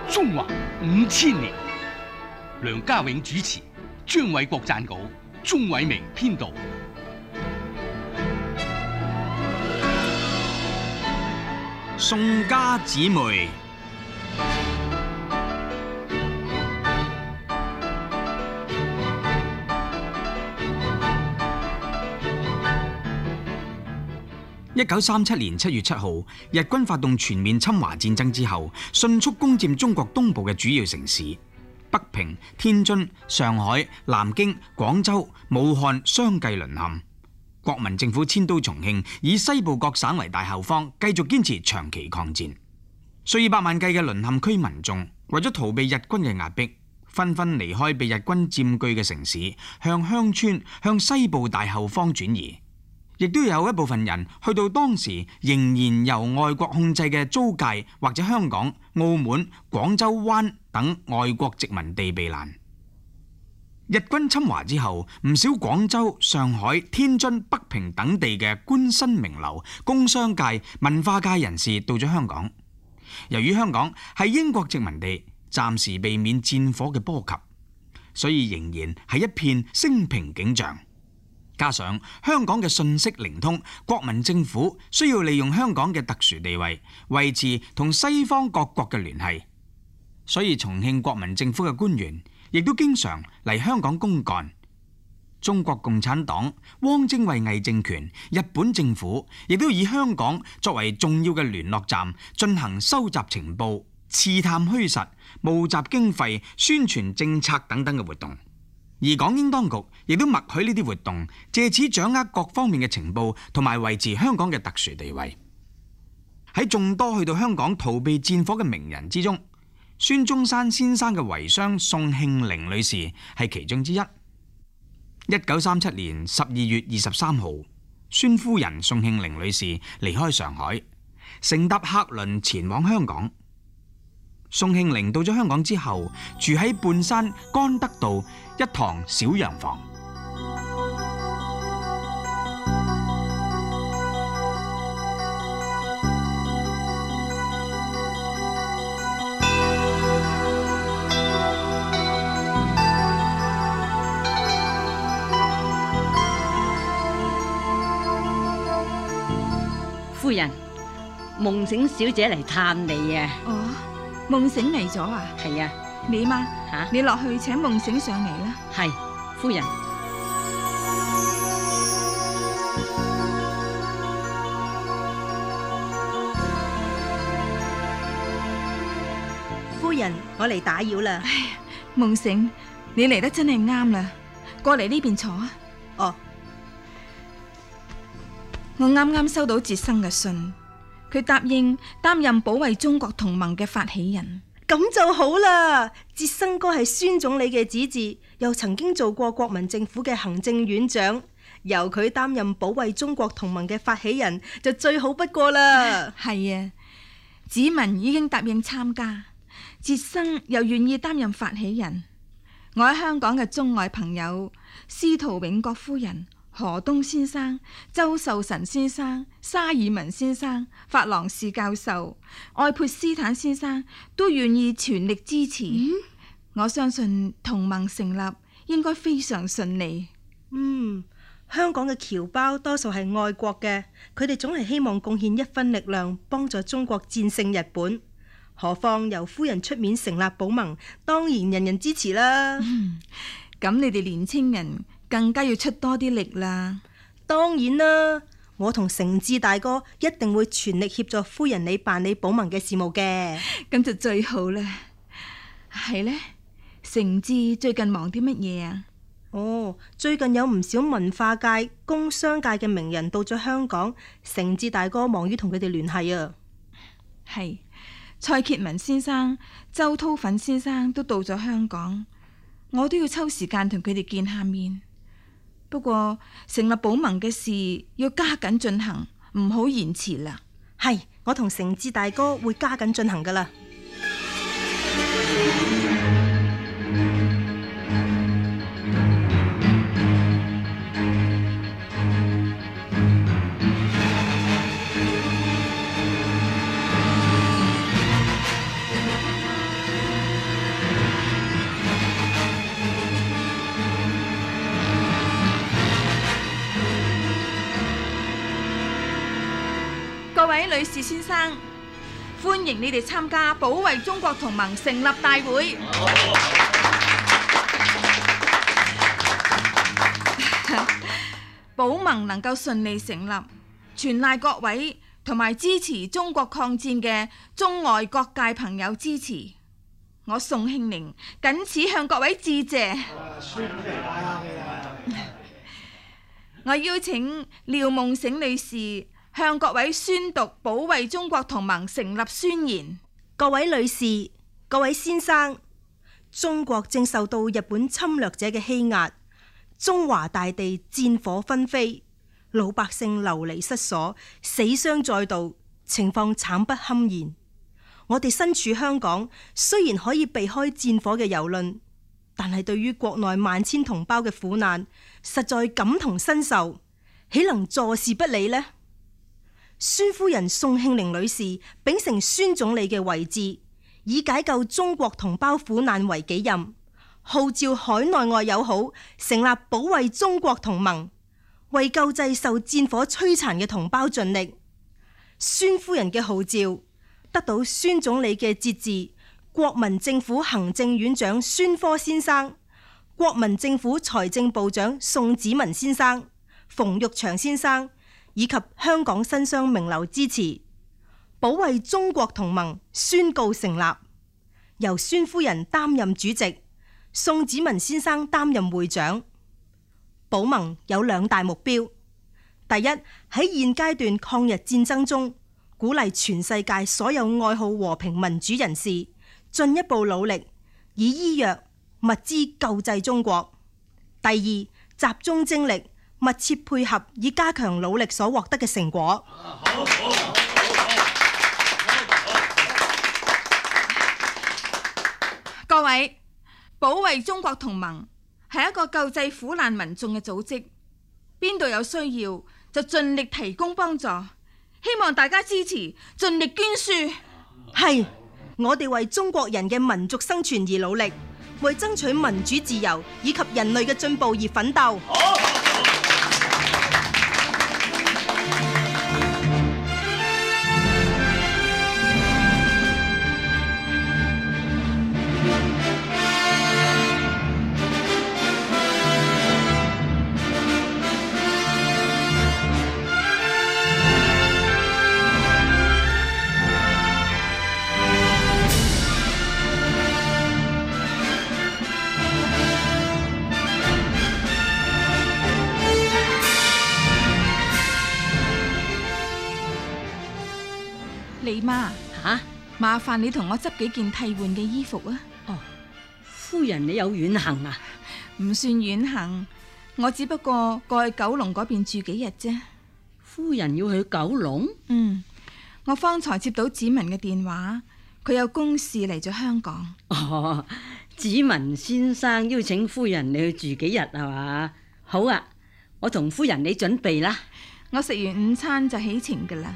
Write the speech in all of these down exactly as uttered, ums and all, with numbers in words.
中華五千年。梁家永主持，張偉國撰稿，鍾偉明編導。 宋家姊妹。一九三七年七月七號，日軍發動全面侵華戰爭之後，迅速攻佔中國東部嘅主要城市北平、天津、上海、南京、廣州、武漢相繼淪陷。國民政府遷都重慶，以西部各省為大後方，繼續堅持長期抗戰。數以百萬計嘅淪陷區民眾為咗逃避日軍嘅壓迫，紛紛離開被日軍佔據嘅城市，向鄉村、向西部大後方轉移。亦都有一部分人去到當時仍然由外國控制嘅租界或者香港、澳門、廣州灣等外國殖民地避難。日軍侵華之後，唔少廣州、上海、天津、北平等地嘅官紳名流、工商界、文化界人士到咗香港。由於香港係英國殖民地，暫時避免戰火嘅波及，所以仍然係一片升平景象。加上香港嘅信息靈通，國民政府需要利用香港嘅特殊地位，維持同西方各國嘅聯繫，所以重慶國民政府嘅官員亦都經常嚟香港公幹。中國共產黨、汪精衛偽政權、日本政府亦都以香港作為重要嘅聯絡站，進行收集情報、刺探虛實、募集經費、宣傳政策等等嘅活動。而港英當局亦都默許呢啲活動，借此掌握各方面嘅情報，同埋維持香港嘅特殊地位。喺眾多去到香港逃避戰火嘅名人之中，孫中山先生嘅遺孀宋慶齡女士係其中之一。一九三七年十二月二十三號，孫夫人宋慶齡女士離開上海，乘搭客輪前往香港。宋慶齡到咗香港之後，住喺半山干德道一堂小洋房。 夫人，夢醒小姐嚟探你啊！ 哦，夢醒嚟咗啊？ 係啊。 你嘛？ 吓、啊， 你落去請夢醒上嚟啦。 係，夫人。 夫人，我嚟打擾啦。 唉，夢醒，你嚟得真係啱啦，過嚟呢邊坐啊。 哦。 我啱啱收到哲生嘅信，佢答應擔任保衛中國同盟嘅發起人。 咁就好啦，哲生哥係孫總理嘅子嗣，又曾經做過國民政府嘅行政院長，由佢擔任保衛中國同盟嘅發起人就最好不過啦。 係啊，子文已經答應參加，哲生又願意擔任發起人。我喺香港嘅中外朋友司徒永國夫人、何東先生、周壽臣先生、沙爾文先生、法郎士教授、愛潑斯坦先生都願意全力支持。嗯、我相信同盟成立應該非常順利。 嗯，香港嘅僑胞多數係愛國嘅，佢哋總係希望貢獻一分力量，幫助中國戰勝日本。何況由夫人出面成立保盟，當然人人支持啦。咁、 嗯、你哋年青人更加要出多啲力啦！ 當然啦，我同成志大哥一定會全力協助夫人你辦理保盟嘅事務嘅。 咁就最好啦。係呢，成志最近忙啲乜嘢啊？ 哦，最近有唔少文化界、工商界嘅名人到咗香港，成志大哥忙於同佢哋聯繫啊。 係，蔡潔文先生、周濤粉先生都到咗香港，我都要抽時間同佢哋見下面。不過成立保盟嘅事要加緊進行，唔好延遲啦。 係，我同成志大哥會加緊進行噶啦。 位女士先生，歡迎你哋參加保衛中國同盟成立大會。保盟能夠順利成立，全賴各位同埋支持中國抗戰嘅中外各界朋友支持。我宋慶齡謹此向各位致謝。我邀請廖夢醒女士向各位宣讀保衛中國同盟成立宣言。 各位女士、各位先生，中國正受到日本侵略者嘅欺壓，中華大地戰火紛飛，老百姓流離失所，死傷載道，情況慘不堪言。我哋身處香港，雖然可以避開戰火嘅蹂躪，但係對於國內萬千同胞嘅苦難，實在感同身受，豈能坐視不理呢？孫夫人宋慶齡女士秉承孫總理嘅遺志，以解救中國同胞苦難為己任，號召海內外友好成立保衛中國同盟，為救濟受戰火摧殘嘅同胞盡力。孫夫人嘅號召得到孫總理嘅節志，國民政府行政院長孫科先生、國民政府財政部長宋子文先生、馮玉祥先生以及香港新商名流支持，保衛中國同盟宣告成立，由孫夫人擔任主席，宋子文先生擔任會長。保盟有兩大目標：第一，喺現階段抗日戰爭中，鼓勵全世界所有愛好和平民主人士進一步努力，以醫藥物資救濟中國；第二，集中精力，密切配合，以加強努力所獲得嘅成果。 各位，保衛中國同盟係一個救濟苦難民眾嘅組織，邊度有需要就盡力提供幫助，希望大家支持，盡力捐輸。 係，我哋為中國人嘅民族生存而努力，為爭取民主自由以及人類嘅進步而奮鬥。 李媽， 吓、啊， 麻煩你同我執幾件替換嘅衣服啊！ 哦，夫人你有遠行啊？ 唔算遠行，我只不過過去九龍嗰邊住幾日啫。 夫人要去九龍？ 嗯，我方才接到子文嘅電話，佢有公事嚟咗香港。 哦，子文先生邀請夫人你去住幾日係嘛？好啊，我同夫人你準備啦。 我食完午餐就起程噶啦。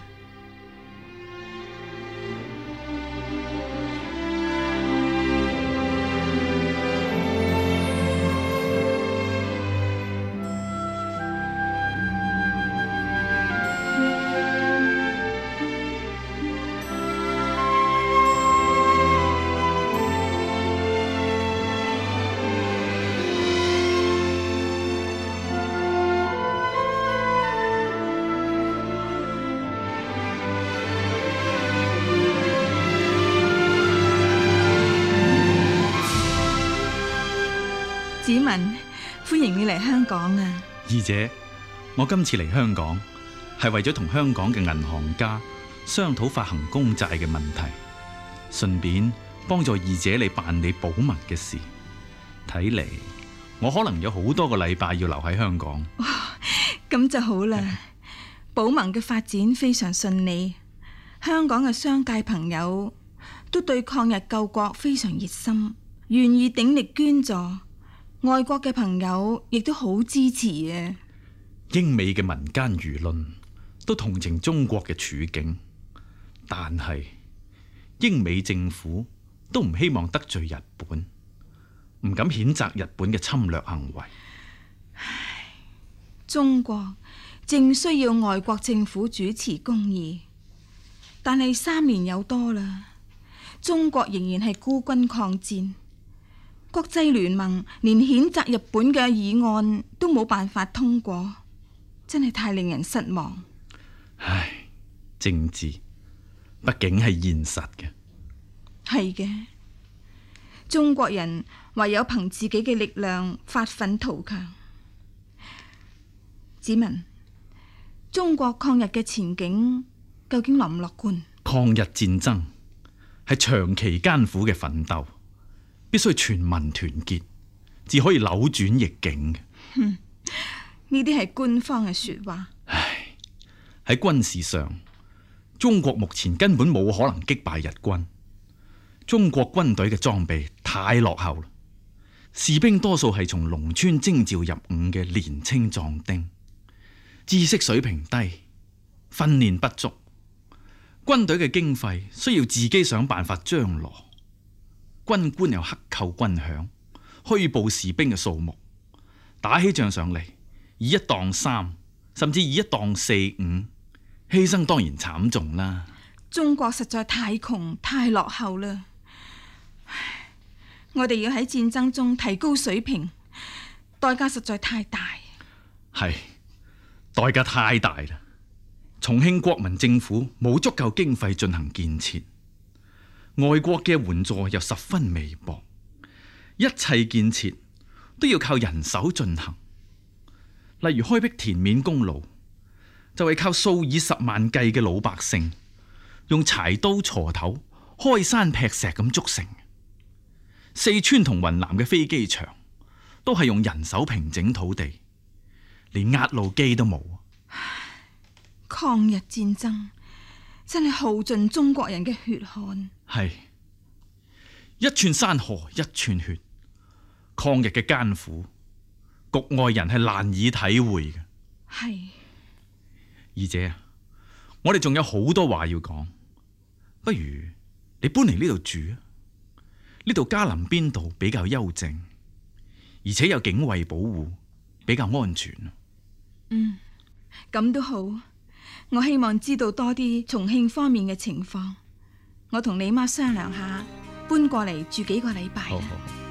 子文，歡迎你嚟香港啊！ 二姐，我今次嚟香港係為咗同香港嘅銀行家商討發行公債嘅問題，順便幫助二姐你辦理保盟嘅事。睇嚟我可能有好多個禮拜要留喺香港。 哇，咁就好啦！保盟嘅發展非常順利，香港嘅商界朋友都對抗日救國非常熱心，願意鼎力捐助。外國嘅朋友亦都好支持啊！ 英美嘅民間輿論都同情中國嘅處境，但係英美政府都唔希望得罪日本，唔敢譴責日本嘅侵略行為。 唉，中國正需要外國政府主持公義， 但係三年有多啦，中國仍然係孤軍抗戰，國際聯盟連譴責日本嘅議案都冇辦法通過，真係太令人失望。 唉，政治畢竟係現實嘅。 係嘅，中國人唯有憑自己嘅力量發奮圖強。子文，中國抗日嘅前景究竟樂唔樂觀？ 抗日戰爭係長期艱苦嘅奮鬥，必須全民團結，至可以扭轉逆境嘅。 哼，呢啲係官方嘅說話。 唉，喺軍事上，中國目前根本冇可能擊敗日軍。中國軍隊嘅裝備太落後啦，士兵多數係從農村徵召入伍嘅年青壯丁，知識水平低，訓練不足。軍隊嘅經費需要自己想辦法張羅，軍官又克扣軍餉，虛報士兵嘅數目，打起仗上嚟以一當三，甚至以一當四五，犧牲當然慘重啦。 中國實在太窮太落後啦，我哋要喺戰爭中提高水平，代價實在太大。 係，代價太大啦。重慶國民政府冇足夠經費進行建設，外國嘅援助又十分微薄，一切建設都要靠人手進行。例如開闢田面公路，就係靠數以十萬計嘅老百姓用柴刀鋤頭開山劈石咁築成。四川同雲南嘅飛機場都係用人手平整土地，連壓路機都冇。 抗日戰爭真係耗盡中國人嘅血汗。 係，一寸山河一寸血，抗日嘅艱苦，局外人係難以體會嘅。 係， 二姐啊，我哋仲有好多話要講，不如你搬嚟呢度住啊？呢度嘉林邊度比較幽靜，而且有警衛保護，比較安全。 嗯，咁都好。我希望知道多啲重慶方面嘅情況，我同你媽商量下，搬過嚟住幾個禮拜。 好好。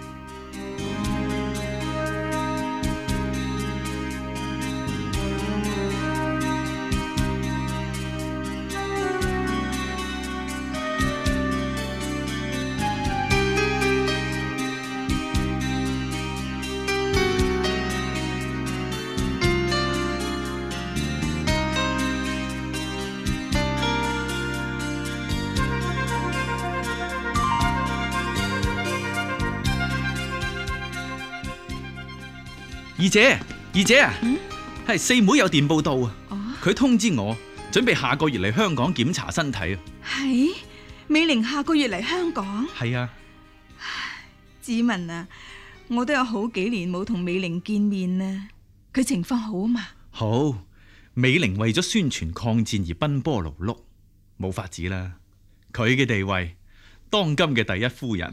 二姐，二姐啊，係、嗯、四妹有電報到啊，佢、哦、通知我準備下個月嚟香港檢查身體啊。 係美玲下個月嚟香港？ 係啊。 子文啊，我都有好幾年冇同美玲見面啦，佢情況好嘛？ 好，美玲為咗宣傳抗戰而奔波勞碌，冇法子啦。佢嘅地位，當今嘅第一夫人。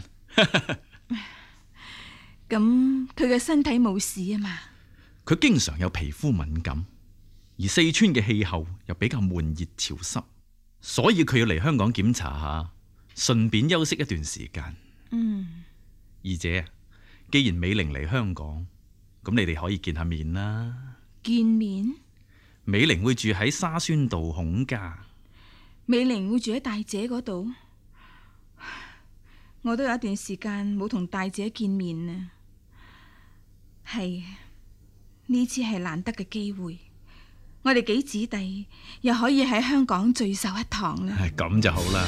咁佢嘅身體冇事啊嘛？ 佢經常有皮膚敏感，而四川嘅氣候又比較悶熱潮濕，所以佢要嚟香港檢查下，順便休息一段時間。 嗯， 二姐，既然美玲嚟香港，咁你哋可以見下面啦。 見面？ 美玲會住喺沙宣道孔家。 美玲會住喺大姐嗰度？我都有一段時間冇同大姐見面啊。係，呢次係難得嘅機會，我哋幾姊弟又可以喺香港聚首一堂啦。 係咁就好啦。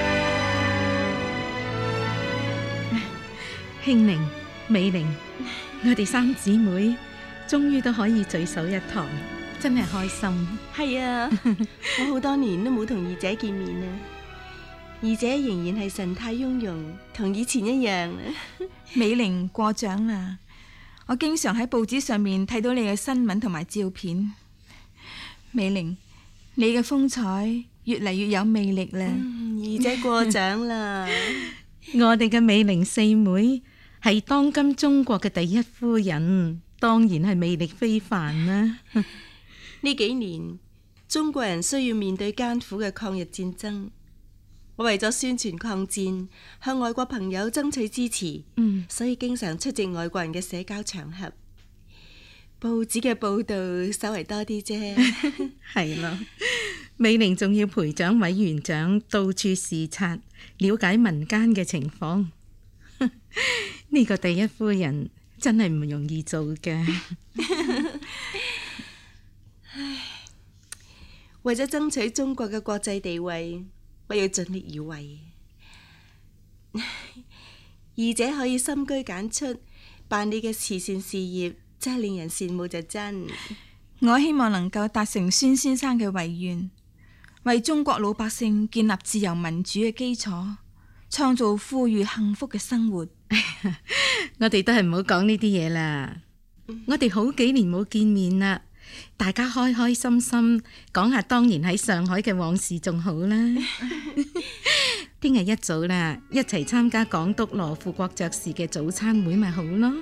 慶玲、美玲， 我哋三姊妹終於都可以聚首一堂，真係開心。 係啊，我好多年都冇同二姐見面啦，二姐仍然係神態雍容，同以前一樣。 美玲過獎啦，我經常喺報紙上面睇到你嘅新聞同埋照片。美玲，你嘅風采越嚟越有魅力啦。 嗯，二姐過獎啦。 我哋嘅美玲四妹係當今中國嘅第一夫人，當然係魅力非凡啦。 呢幾年中國人需要面對艱苦嘅抗日戰爭，我為咗宣傳抗戰，向外國朋友爭取支持， 嗯， 所以經常出席外國人嘅社交場合。報紙嘅報道稍為多啲啫。 係咯，美玲仲要陪蔣委員長到處視察，了解民間嘅情況。呢個第一夫人真係唔容易做嘅。 唉，為咗爭取中國嘅國際地位，我要盡力而為。二姐可以深居簡出辦理嘅慈善事業，真係令人羨慕就真。 我希望能夠達成孫先生嘅遺願，為中國老百姓建立自由民主嘅基礎，創造富裕幸福嘅生活。 我哋都係唔好講呢啲嘢啦。我哋好幾年冇見面啦，大家開開心心講下當年喺上海嘅往事仲好啦。聽日一早啦，一齊參加港督羅富國爵士嘅早餐會咪好咯。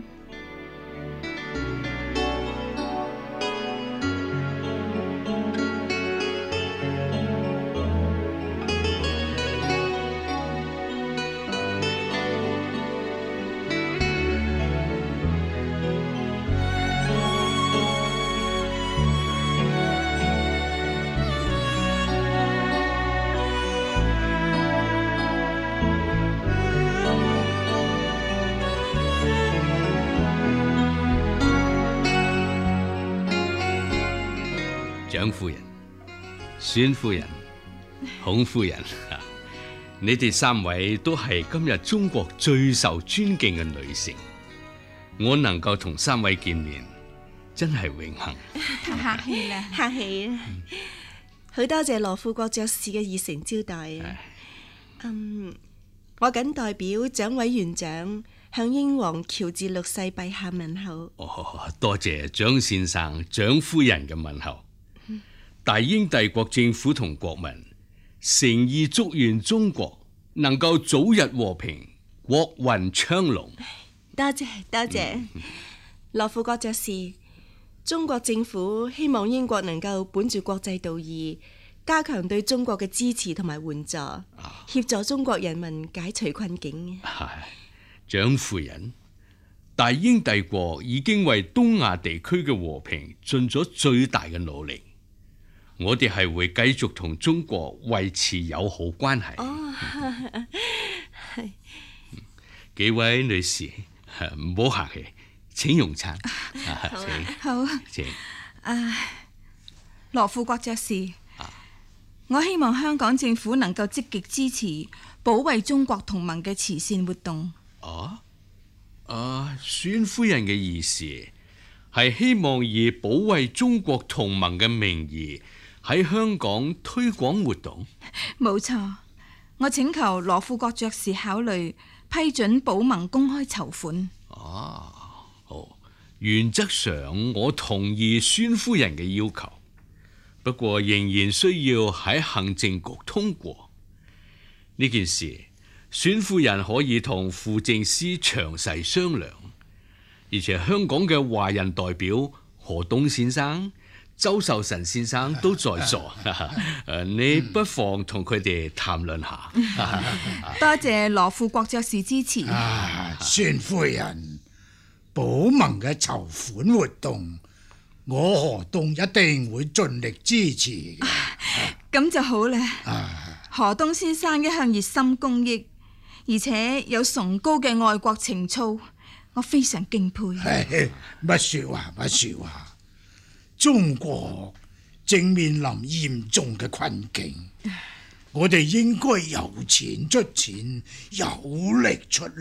蔣夫人、孫夫人、孔夫人，你哋三位都係今日中國最受尊敬嘅女性，我能夠同三位見面，真係榮幸。 太客氣啦， 客氣啊！好多謝羅富國爵士嘅熱誠招待啊！嗯，我謹代表蔣委員長向英皇喬治六世陛下問候。 哦，多謝蔣先生、蔣夫人嘅問候。大英帝國政府同國民誠意祝願中國能夠早日和平，國運昌隆。 多謝多謝，羅富國爵士，中國政府希望英國能夠本住國際道義，加強對中國嘅支持同埋援助，協助中國人民解除困境。 蔣夫人，大英帝國已經為東亞地區嘅和平盡咗最大嘅努力。我哋係會繼續同中國維持友好關係。 哦， 係。幾位女士，唔好客氣，請用餐。 好， 請。 啊，羅富國爵士，我希望香港政府能夠積極支持保衛中國同盟嘅慈善活動。 啊？啊，孫夫人嘅意思係希望以保衛中國同盟嘅名義喺香港推廣活動。 冇錯，我請求羅富國爵士考慮批准保盟公開籌款。 啊，好，原則上我同意孫夫人嘅要求，不過仍然需要喺行政局通過呢件事。孫夫人可以同副政司詳細商量，而且香港嘅華人代表何東先生、周壽臣先生都在座，你不妨同佢哋談論下。 多謝羅富國爵士支持。 啊，孫夫人，保盟嘅籌款活動，我何東一定會盡力支持嘅。 咁、啊、就好啦。 啊、 何東先生一向熱心公益，而且有崇高嘅愛國情操，我非常敬佩。 乜說話乜說話，中國正面臨嚴重嘅困境，我哋應該有錢出錢，有力出力。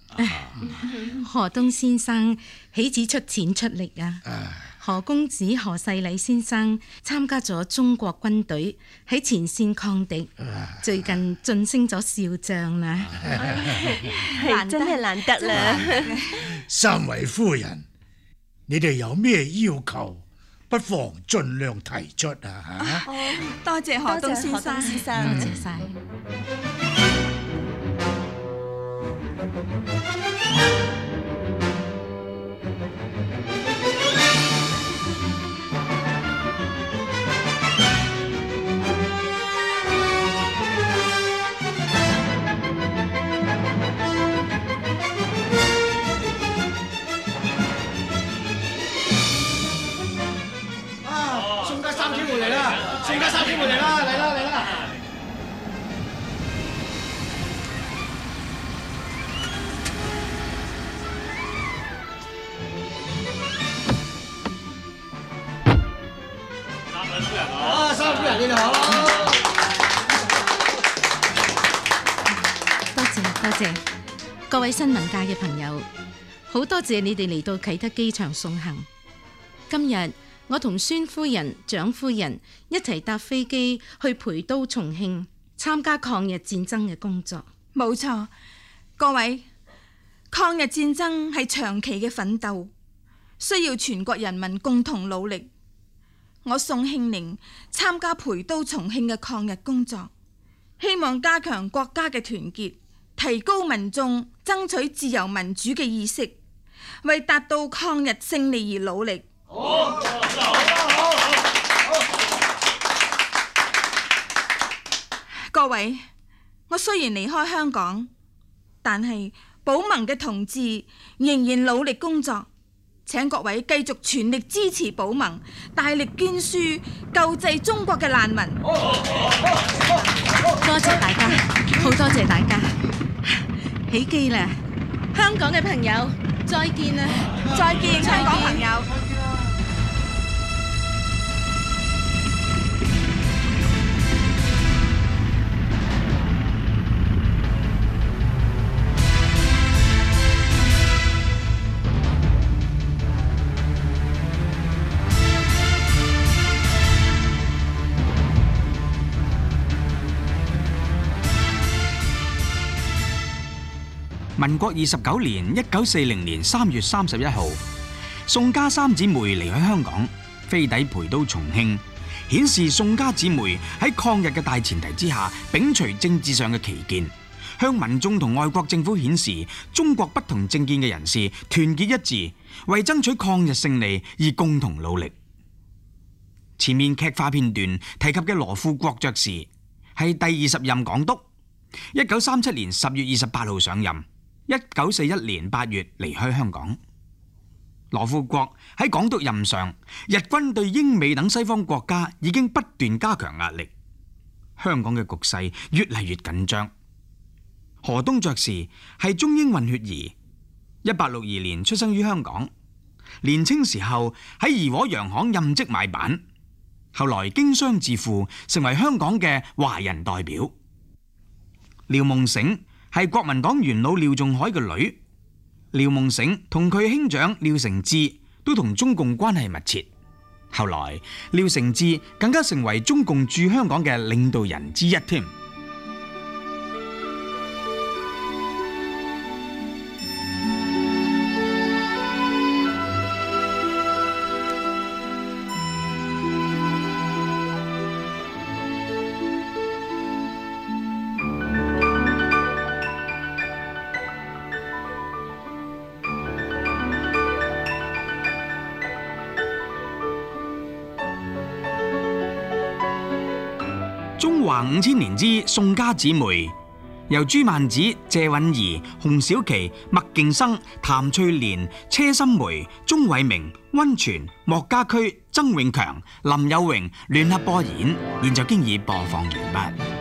何東先生豈止出錢出力啊！何公子何世禮先生參加咗中國軍隊喺前線抗敵，最近晉升咗少將啦， 係真係難得啦！ 三位夫人，你哋有咩要求，不妨盡量提出啊！吓， 多謝何東先生， 先生， 多謝晒。 宋家三姊妹嚟啦！宋家三姊妹嚟啦！嚟啦嚟啦！啊，三夫人你哋好！ 多謝多謝各位新聞界嘅朋友，好多謝你哋嚟到啟德機場送行。今日我同孫夫人、蔣夫人一齊搭飛機去陪都重慶參加抗日戰爭嘅工作。 冇錯，各位，抗日戰爭係長期嘅奮鬥，需要全國人民共同努力。我宋慶齡參加陪都重慶嘅抗日工作，希望加強國家嘅團結，提高民眾爭取自由民主嘅意識，為達到抗日勝利而努力。好，好，好，各位，我雖然離開香港，但係保盟嘅同志仍然努力工作，請各位繼續全力支持保盟，大力捐書救濟中國嘅難民。 多謝大家，好多謝大家。起機啦，香港嘅朋友，再見啦， 再見，香港朋友。 民國二十九年一九四零年三月三十一號，宋家三姊妹離開香港，飛抵陪都重慶，顯示宋家姊妹喺抗日嘅大前提之下，摒除政治上嘅歧見，向民眾同外國政府顯示中國不同政見嘅人士團結一致，為爭取抗日勝利而共同努力。前面劇化片段提及嘅羅富國爵士係第二十任港督，一九三七年十月二十八號上任。一九四一年八月離開香港。羅富國喺港督任上，日軍對英美等西方國家已經不斷加強壓力，香港嘅局勢越嚟越緊張。何東爵士係中英混血兒，一八六二年出生於香港，年青時候喺怡和洋行任職買辦，後來經商致富，成為香港嘅華人代表。廖夢醒係國民黨元老廖仲愷嘅女，廖夢醒同佢兄長廖承志都同中共關係密切。後來廖承志更加成為中共駐香港嘅領導人之一添。中華五千年之宋家姊妹，由朱曼子、謝允儀、洪小琪、麥敬生、譚翠蓮、車心梅、鐘偉明、溫泉、莫家駒、曾永強、林有榮聯合播演，現在經已播放完畢。